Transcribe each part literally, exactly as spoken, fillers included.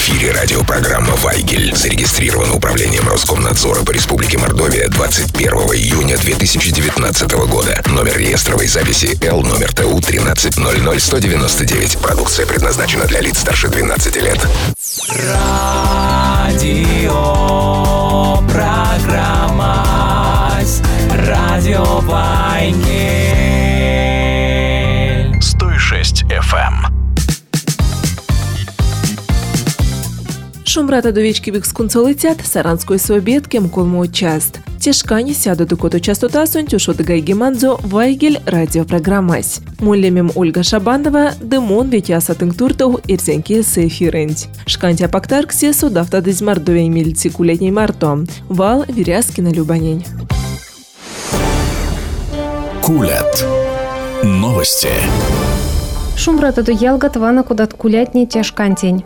эфире радиопрограмма «Вайгель». Зарегистрировано управлением Роскомнадзора по Республике Мордовия двадцать первого июня две тысячи девятнадцатого года. Номер реестровой записи Л номер Т У тринадцать ноль ноль сто девяносто девять. Продукция предназначена для лиц старше двенадцати лет. Радио программа Радио Вайгель сто шесть эф эм. Шумрата довічки вікскунцо летят, Саранської собєткем колму част. Тяжкані сяду до коту частота сонтюшо дгайги манзо Вайгель радиопрограммась. Муллемем Ольга Шабанова, Демон Витяса Тинктуртов Ирзенки Сейфиренць. Шкантя Пактарксе судавта дез Мордовей мильци кулетней марто. Вал Вирязкина Любанень. Кулят. Новости. Шумрата до ялгат вана кудат кулятни тяжкантень.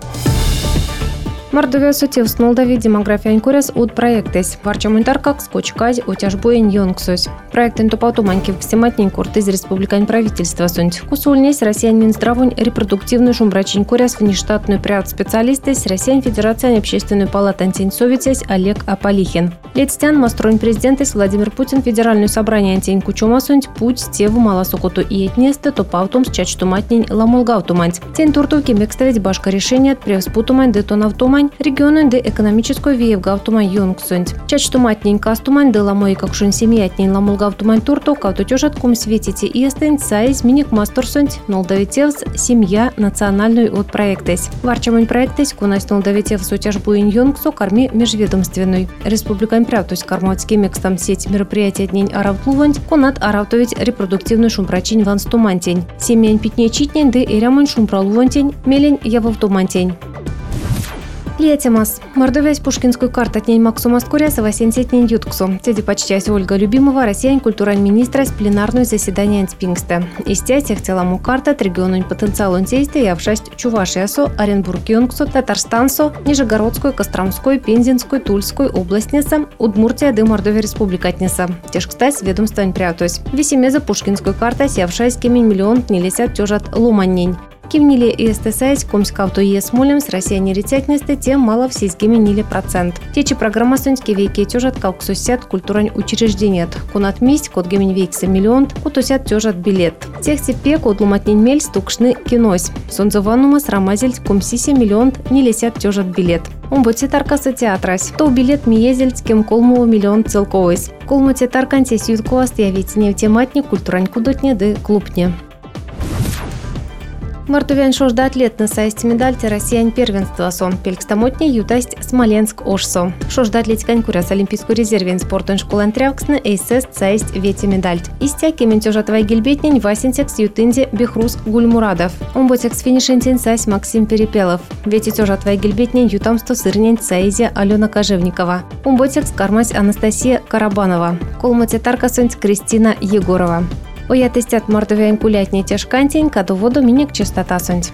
Мордовия сутив Молдавии демография инкурес от проектес. Варчамунтаркак скочказ утяжбоин йонгсос. Проект интопатуманки всематней курт из республикань правительства сунть. Кусульнесь Россиян Минздравунь репродуктивную шумбрачин курес внештатную пряд специалистес Россиян Федерация общественную палату антинсовицес Олег Аполихин. Летстян мастроин президентес Владимир Путин Федеральную собрание антин кучума сунть путь стеву малосокоту и этнесте топаутум с чачтуматней ламулгаутуманть. Тень туртовки мекставить башка решение от превспутумань детонавтумань регионы де экономической виевгавтумань йонгсунть. Чачтуматнень кастумань де ламой какшун семьятнень ламулгавтумань турту кавтучожат кум светите и эстень сайз миник масторсунть нолдавитевс семья национальную от проектес. Варчамунь проектес кунась нолдавитевс утяжбуин йонгсо карми межведомственной. Республикань прявтусь карматский мекстам сеть мероприятия днень аравтлувань кунат аравтовить репродуктивную шумпрачин ванстумантень. Семьянь питней читнень де эрямунь шумпралувантень мелень явовтумантень. Летимас. Мордовия Пушкинскую карту от ней Максума Скуряса восемьдесят ютксу. Теди почти Ольга Любимова, Россиян культурань министра с пленарную заседание Энспингста. Истя тех целому карта от региону потенциал онтейста и обшасть Чувашиасо, Оренбург Йонгсо, Татарстансо, Нижегородскую, Костромскую, Пензенскую, Тульскую областница, Удмуртия де Мордовия республикатница. Теж, кстати, ведомствовань прятусь. Весемеза Пушкинскую карта сявшась кемень миллион нелесят тёжат луманнень. Кимнили и СТСАЙС, Комскавто и Смолем с россияне рецятнесты, тем мало все сгименили процент. Течи программа соньски вейки тёжат калксусят культурань учрежденият. Кунат мисть, код гемень вейкса миллион, кутусят тёжат билет. Тех тепе код луматнень мель стукшны кинось. Сонзованума срамазельт комсисе миллион не лесят тёжат билет. Умботи таркасы театрась. То билет миезельт кем колмова миллион целковойс. Колмоти тарканте сюдковаст явите тематник культурань кудотне де клубне. Мартовян шожда атлет на сайсте медальте Россиян первенства сон. Пелькстамотни ютасть Смоленск ошсо. Шожда атлетикань куряс олимпийскую резервен спортон школан трявксны эйсест сайст вети медальт. Истя кементёжат вайгельбетнень васинтекс ютынде Бехрус Гульмурадов. Омботекс финишентень сайс Максим Перепелов. Вети тёжат вайгельбетнень ютамсто сырнень сайзе Алена Кожевникова. Омботекс кармась Анастасия Карабанова. Колмотетарка сонть Кристина Егорова. Оя тестят мордовян кулятней тяжкантень, каду воду миник частота сонть.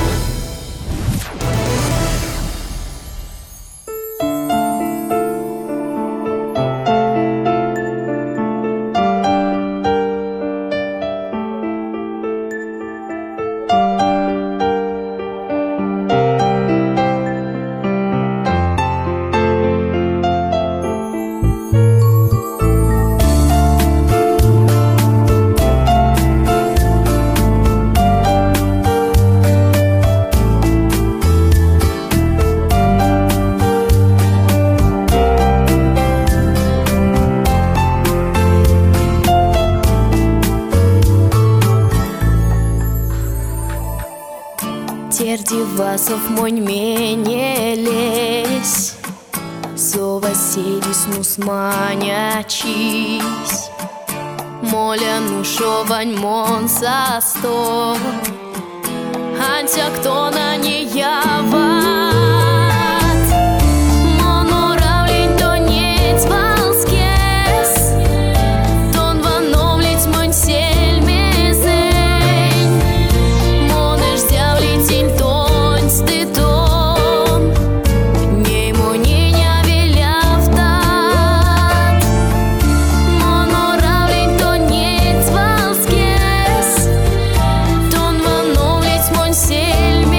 Тердивасов монь менелесь, Сова селис нусманячись, Моля нушовань мон састо, Антя кто на не ява. Сельме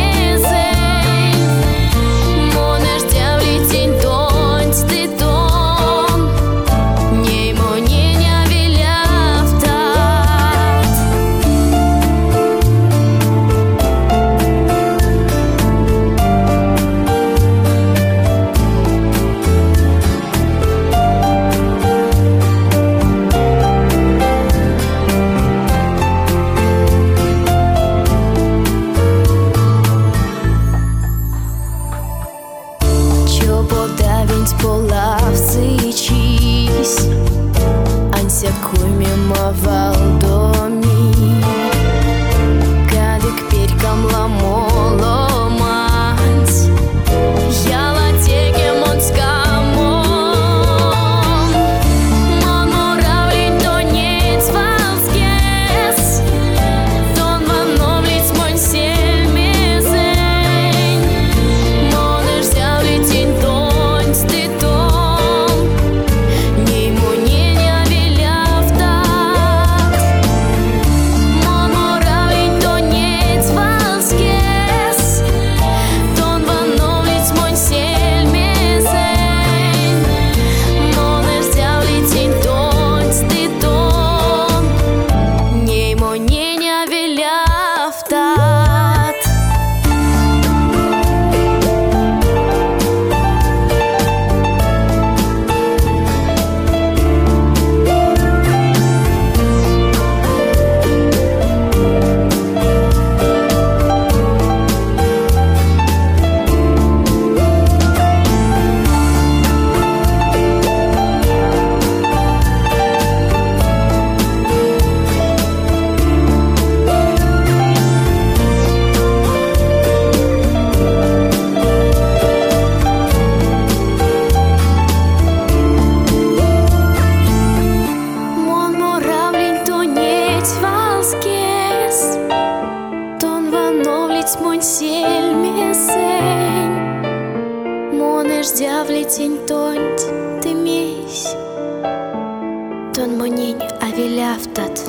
мон сельмесень, монеш дявлетень тонь ты месь, тон монень авиляфтат.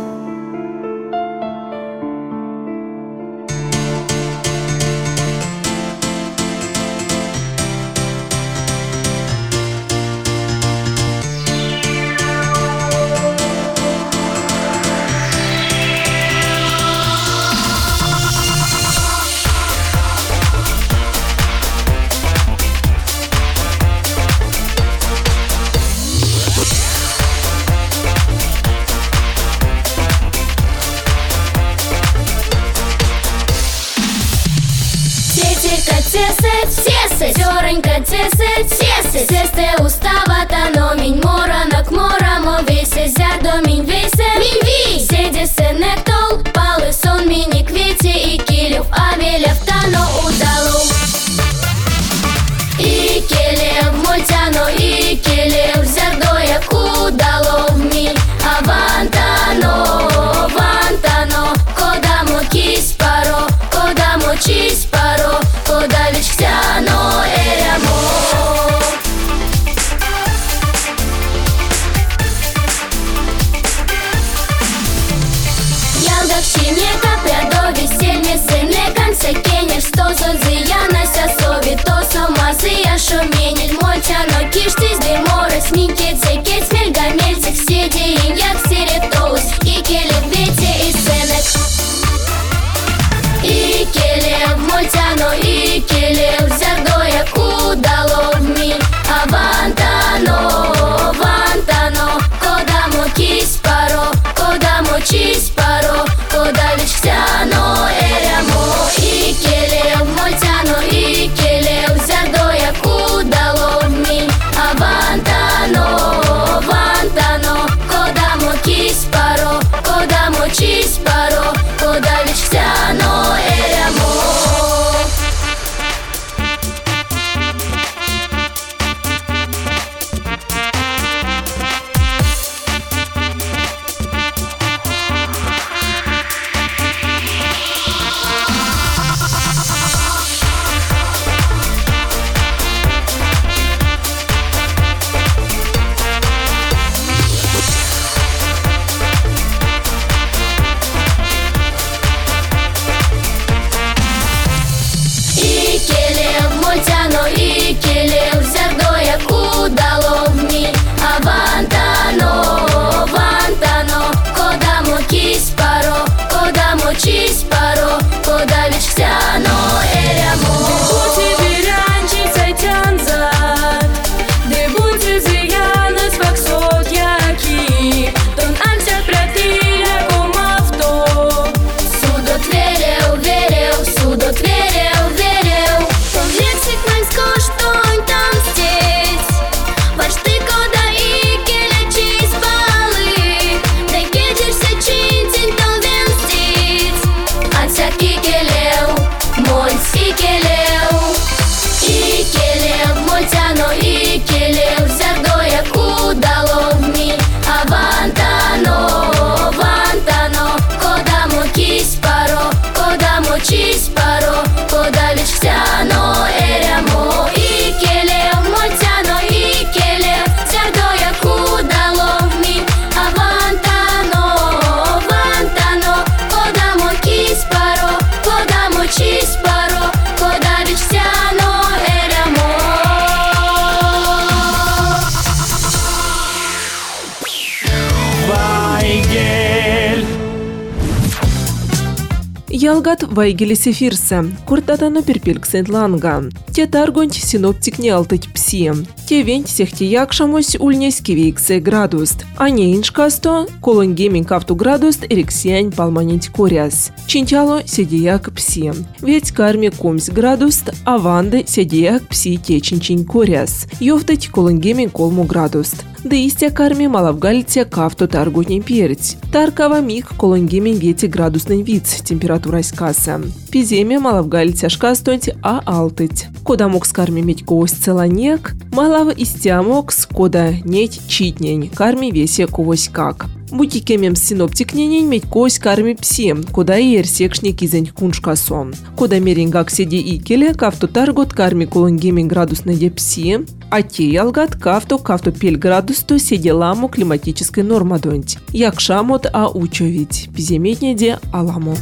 Сёренька тесет, тесет, сесте уставата, но минь моранак морамо весе, зядо минь весе, минь ви, седе сенек тол, палы сон миник вете и килев, авеля в тано удалу. И келев мультяно, и келев зядоя кудало в ми, а вантано, вантано, кодамо кис паро, кодамо чис паро, кодавич ктяно эрямо. Ялгак чинека прядо веселье сыне конце кенеш, сто зозияна ся сови, то сомазия шуменель мольтяно киштиз деморес, минке цекец мельгамельцек седи иньяк сиретоус, и келев вете и сенек. И келев мольтяно, и келев зядоя кудало в ми, а вантано, вантано, кодамо кис паро, кодамо чис паро, кодавич ктяно эрямо. И келев мольтяно, и келев зядоя кудало в ми, а вантано, вантано, кодамо кис паро, кодамо чис паро, кодавич ктяно эрямо. И келев зядоя кудало в ми, а вантано, вантано, кодамо кис паро, кодамо чис паро, кодавич ктяно эрямо. Дебути биранчи цайтянзат, дебути зиянас ваксот яки, тон альцят прятиля комавто. Судот верел, верел, судот верел, верел, то лексик мань скоштонь там здесь, ваш ты кода и келя чиз балы, да кеджерся чинтин то вен здесь, а всякий келев, мой си келев. И келев мольтяно, и келев зядоя кудало в ми, а вантано, вантано, кодамо кис паро, кодамо чис паро, кодавич ктяно эрямо. И келев мольтяно, и келев зядоя кудало в ми, а вантано, вантано, кодамо кис паро, кодамо чис паро, кодавич ктяно эрямо. Вайгель. Ялгат Вайгели сефирсе, куртатано перпельк сентланга. Те таргонь синоптик не алтать пси. Те венть сехти якшамось ульнесь кивиксе градуст. А не иншкасто, колон гейминг авту градуст эриксиань палманить коряс. Чинтяло седияк пси. Ведь карме комсь градуст, а ванды седияк пси течинчин коряс. Йофтать колон гейминг колму градуст. Да истя карме малавгальте кафто тарготней перец. Таркава миг колон гейминг вети градусный вид, температура скаса. Пиземе малавгальте шкастонь, а алтыть. Кода мог с карме медь коось целанек, малав истя мог с кода неть читнень, карме весе ковось как. Бутикемем синоптик ненень медь кось карми пси, куда и ерсекшни кизень куншкасон. Куда мерингак седи икеле, кавто таргот карми кулонгеми градус на пси, а те ялгат кавто кавто пель градус то седи ламу климатической нормадонть. Як шамот а учовить, пиземетне де аламу.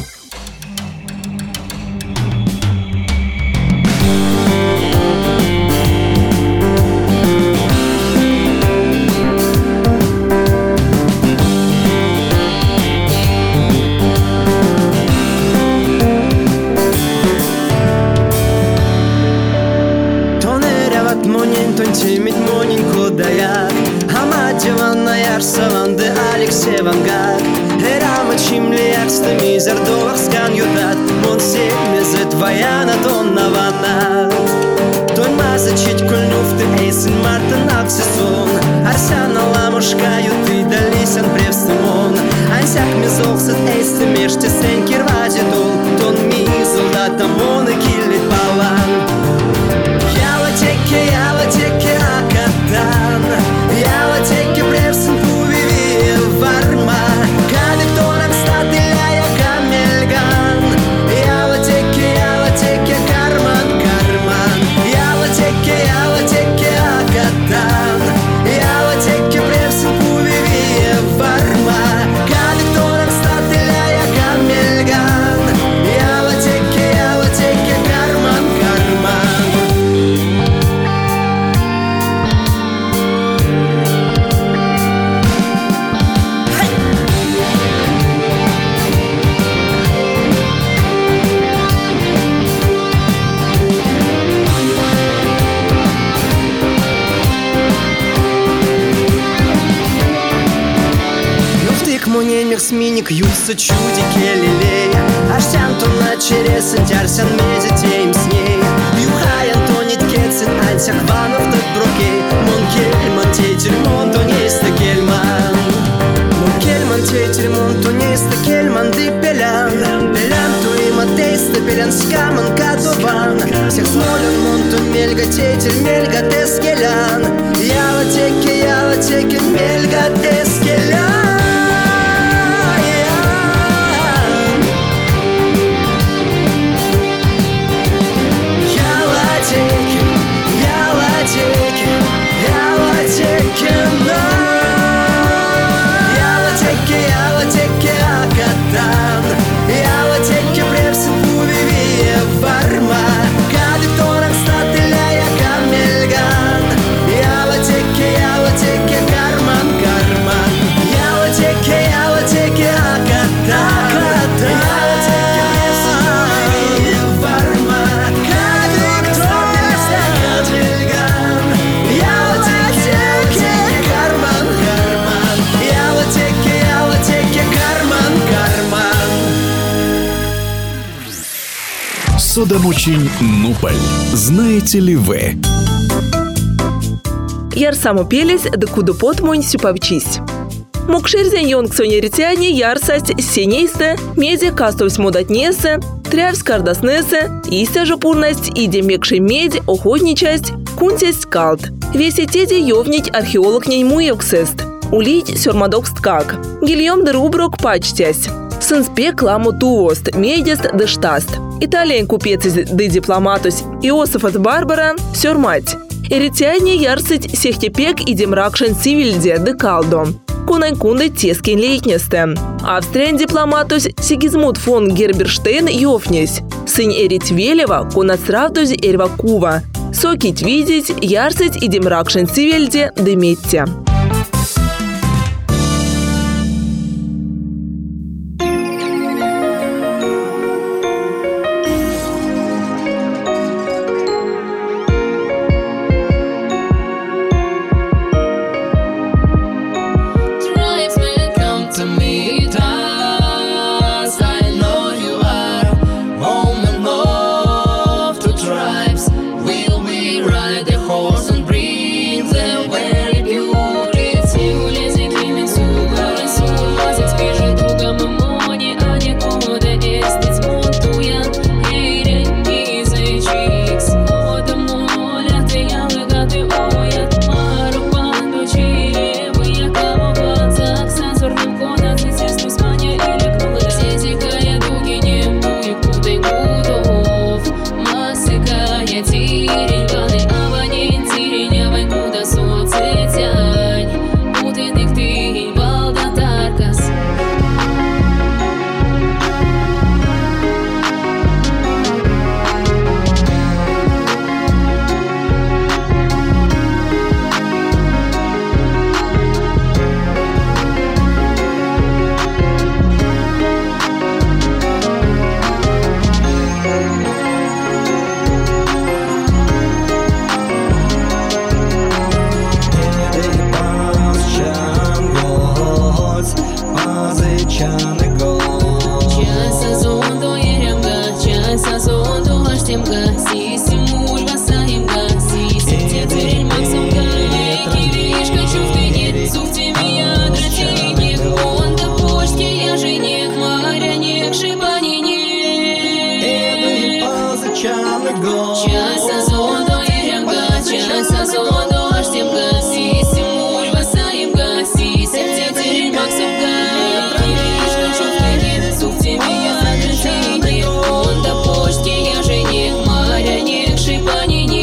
Тимит моненько даяк, Хамадеван Аярсаванды Алексей Вангак. Эрама чимли якстами зардовах скан юдат, Мон семезет ваяна тонна ванна. Той мазачить кульнуфты эйсен мартын аксесон, Арсяна ламушка юты далисян превстымон. Ансяк мезолсет эйсты меште сен кирвази дол, Тон мизл дата моны киллит балан. Яла теке, яла теке акатан, яла теке превсен пувиви варма, Кадик тонак статиляя камельган. Яла теке, яла теке карман, карман, яла теке, яла теке акатан, яла теке превсен пувиви варма, Кадик тонак статиляя камельган. Яла теке, яла теке карман, карман. Мунемих сминик юса чудики лилей, Аштян тонна чересен тярсян медитеем с ней. Юхаян тонит кетсен ансяк ванов так брокей, Мон кельман тейтель мон тонейста кельман. Мон кельман тейтель мон тонейста кельман ды пелян. Пелян туима тейста пелян скаман катован. Всех смолен мон тон мельга тейтель мельга тескелян. Яла теке, яла теке мельга тескелян. Судомучень Нуполь. Знаете ли вы? Яр самопелись, да куду потмонь сюпавчись. Мукшерзен йонг сонеритяне ярсасть сенейсте, меди кастовсь мудатнесе, трявсь кардаснесе, истя же пурность, иде мекши медь, охотничасть, кунтесть калт. Весе теде йовнить археолог ней муевксест. Улить сёрмадокст как. Гильем де руброк пачтясь. Сынспе кламу туост, медест де штаст. Италиен купец де дипломатус Иосифас Барбара сёрмать. Эритяне ярсыть сехтепек и демракшен цивильде де калдо. Кунайкунде тескин лейтнесте. Австриан дипломатус Сигизмунд фон Герберштейн йофнесь. Сын Эритвелева кунасравдуз Эрвакува. Сокить видеть, ярсыть и демракшен цивильде де метте. We'll be right the horse and bring them where you сазон дождем гасисим, муль васаем гасисим, теперь максом галеки, вишка чувствует, сути меня дротинек, он до почки, я женек, морянек, шипанинек. Эдый позычалый год, час сазон доирем га, час сазон дождем гасисим, муль васаем гасисим, теперь максом галеки, вишка чувствует, сути меня дротинек, он до почки, я женек, морянек, шипанинек.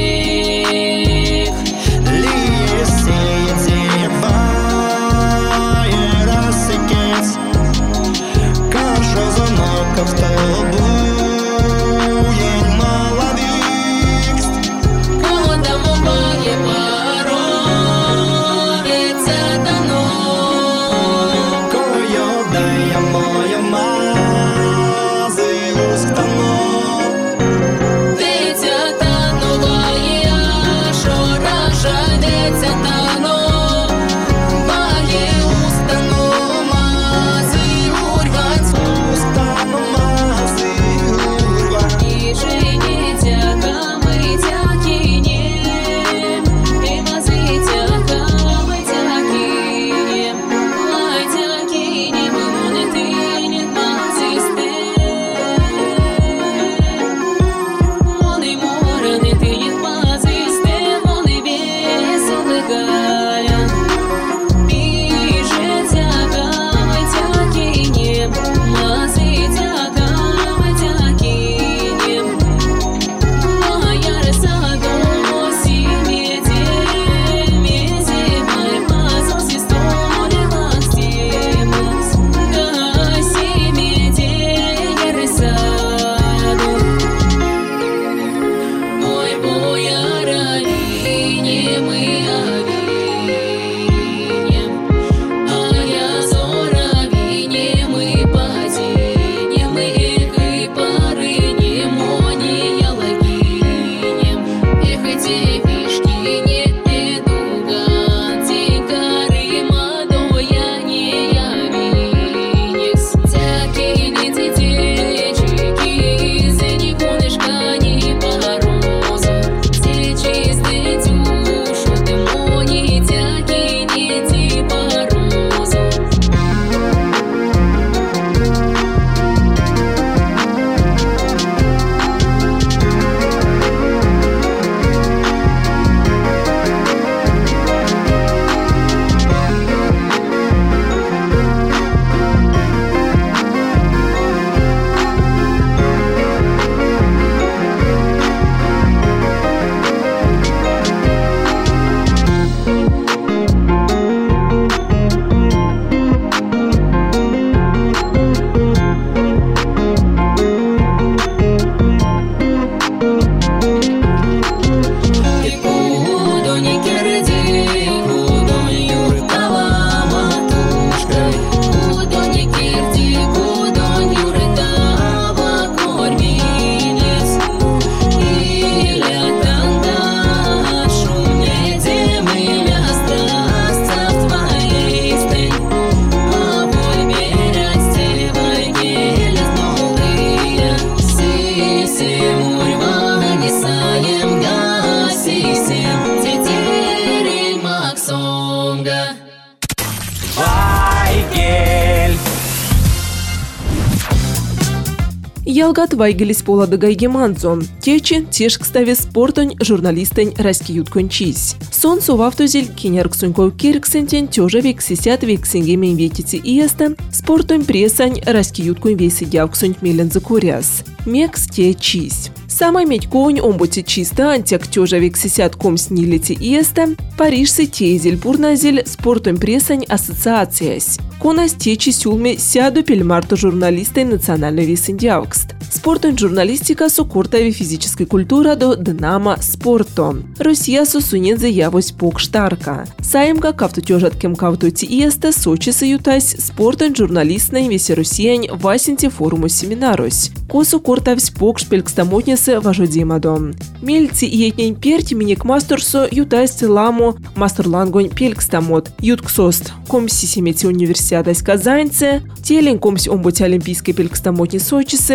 Ялгат Вайгелис пола дагайги манзон. Течи теш кставе спортонь журналистень раскиют кончись. Сон совавтузель кинерк суньков кирксентень тёжа вексисят вексингемен ветити иеста спортонь прессань раскиют кон веси дявксунь мелен закуряс. Мекс течись. Самой медьконь омбути чисто антяк тёжа вексисят ком снилити иеста парижсы тезель пурназель спортонь прессань ассоциациясь. Конас течи сюлме сяду пельмарту журналистой национальной весендявкст. Спортон журналистика сукуртави физической культура до Динамо спорто. Россия сусунедзе явось покштарка. Саимка кавтутёжаткем кавтути иеста Сочи саютась спортон журналистной весе Россиянь васенте форуму семинарусь. Косу куртавсь покшпелькстамотнесе важодимадом. Мельци иетнень перти миник мастерсо ютась ламу мастерлангонь пелькстамот. Ютксост комси семети универсиадась казаньце, телень комси омбути олимпийской пелькстамотни Сочисе, пельги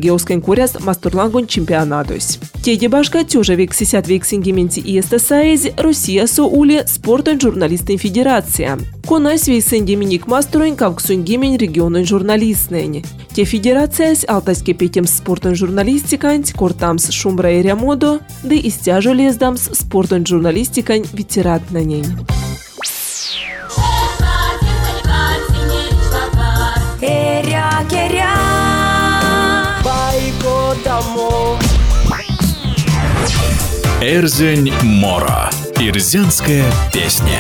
Геускайн куряс мастурлангон чемпионатус. Теди башка тюжа век сисят век сингименти и эстесаиз Россия со ули спортон журналистин федерация. Конась вей сингименик мастурын кавк сунгимен регионын журналистнень. Те федерацияс алтайске петем спортон журналистикань кортамс шумбра и рямодо, да и стяжу лездамс спортон журналистикань ветератнень. Эрзень Мора. Ирзянская песня.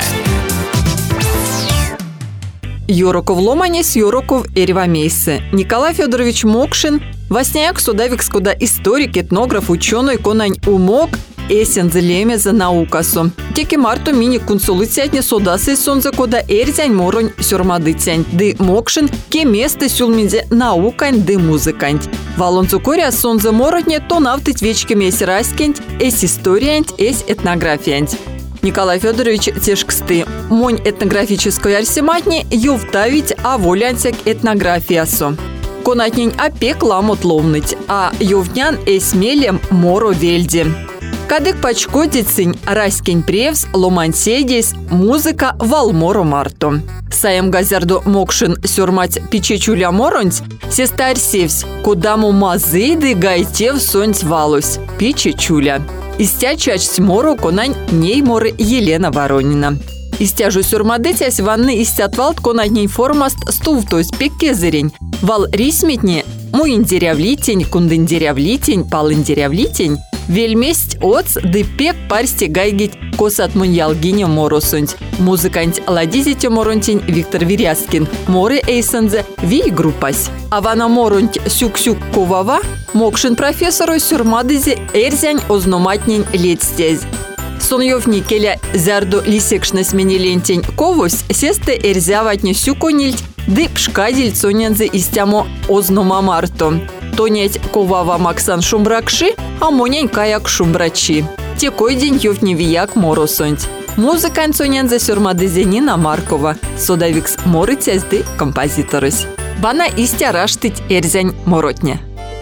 Юроков Ломанис, Юроков Эревамейсы. Николай Федорович Мокшин, Васняяк Судавик Скуда историк, этнограф, ученый, конань умок, эсен зелеме за наукасу. Теки марту мини консулыцятне судасы сонза кода эрзянь моронь сюрмадыцянь. Ды Мокшин ке место сюлминзе наукань ды музыкань. Валонцу коря сонза мороньне то навтыть вечки месь раскень, эс историянь, эс этнографиянь. Николай Федорович тешксты. Монь этнографической арсематне ювтавить а волянцек этнографиясу. Конатнень опек ламот ловныть, а ювнян эсмелем моро вельди. Кадык пачкодицынь раскень превс ломанседис музыка валморо марту. Саем газярду Мокшин сюрмать пичечуля моронць, сестарь севсь, кудаму мазыды гайтев сонць валусь, пичечуля. Истячач мору конань ней моры Елена Воронина. Истяжу сюрмадыцясь ванны истятвалт конань формаст стувтойс пеккезырень. Вал рисметне муиндерявлитень, кундындерявлитень, палындерявлитень. Вельместь оц ды пек парсти гайгить косат муньялгине моросунть. Музыкант ладизите моронтень Виктор Виряскин. Море эйсензе вий группась. А вана моронть сюк-сюк ковава Мокшин профессору сюрмадызе эрзянь озноматнень летстязь. Соньев никеля зярду лисекшны сменилентень ковусь сесте эрзяватне сюконильть ды пшкадиль цонензе истямо озномамарту. Тонять ковава Максан шумбракши, а монянь каяк шумбрачи. Текой день ёвни вияк моросонть. Музыкань цонензе сюрмадызе Нина Маркова. Содавикс морыцясь ды композиторысь. Бана истя раштыть эрзянь моротня.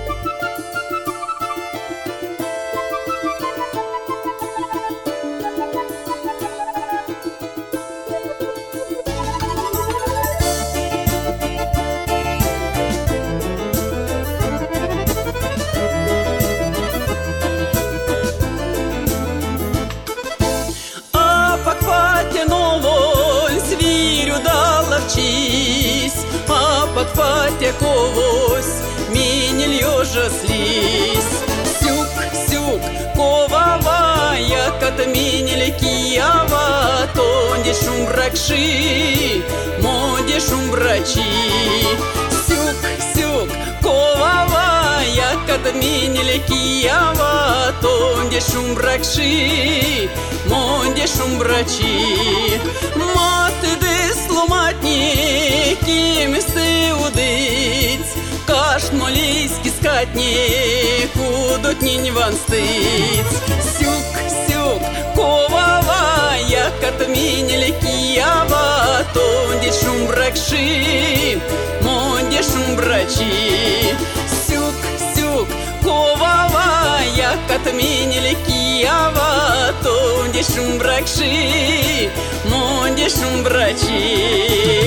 А подфате ковось, минель ёжа слизь. Сюк, сюк, ковава, як от минель киява, тонде шумбракши, моде шумбрачи. Сюк, сюк, ковава, як от минель киява, тонде шумбракши, моде шумбрачи. Маты дес ломатни, кимисты удыць, кашт молийский скатни, кудот нинь ван стыць. Сюк, сюк, ковава, як от минель киява, тонде шумбракши, монде шумбрачи. Сюк, сюк, ковава, як от минель киява, тонде шумбракши, монде шумбрачи.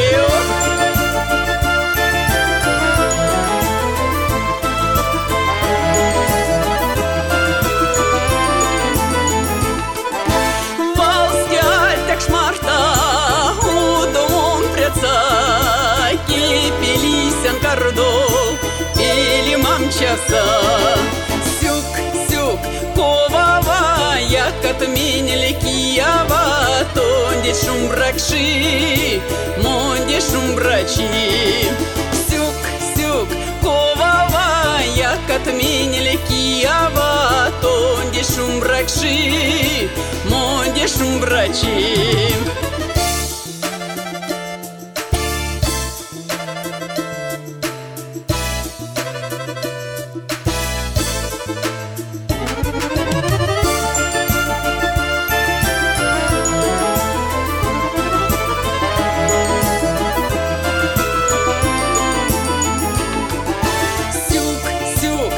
Или мамчаса. Сюк, сюк, ковава, як от минель киява, тонде шумбракши, монде шумбрачи. Сюк, сюк, ковава, як от минель киява, тонде шумбракши, монде шумбрачи. Сюк,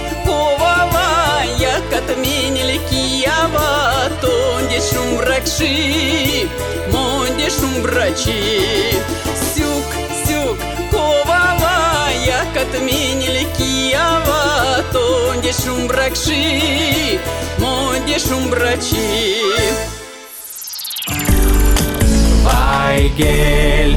шумбракши, монде шумбрачи. Сюк, сюк, ковава, як отменили Киева, тонде шумбракши, монде шумбрачи. Вайгель.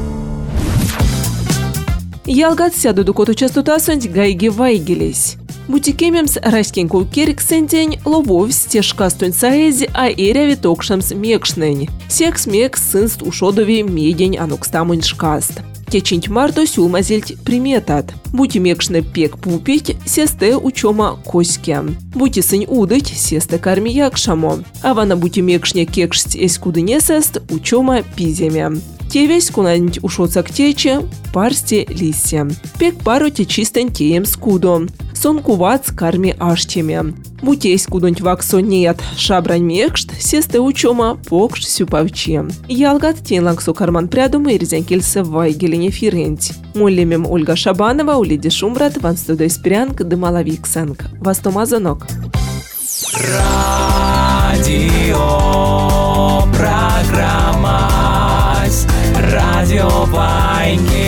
Ялгат сяду дукоту частотасонть гайги вайгелись. Бутикемемс райскин кулкерик сентень ловов стежкастонь саэзи, а эря витокшамс мекшнень. Секс мекс сынст ушодови медень анукстамонь шкаст. Течинь марто сюлмазельть приметат. Бути мекшне пек пупить, сесте учома коське. Бути сынь удыть, сесте карми якшамо. А вана бути мекшне кекшсть эсь кудынесест, учома пиземе. Те весь кунанить ушоцак тече, парсте лисье. Пек пару те чистен теем скудо. Сон кувац карми аштеме. Бутейсь кудонь ваксо нет, шабрань мекшт, сесте учома покш сюпавче. Ялгат тенлангсу карман прядум и резенкельсе вайгелине фиренть. Муллемем Ольга Шабанова, Улиди Шумбрат, Ван Студой Спирянг, Дымалавиксанг. Вастомазанок. Радио программа. Радио Вайгель.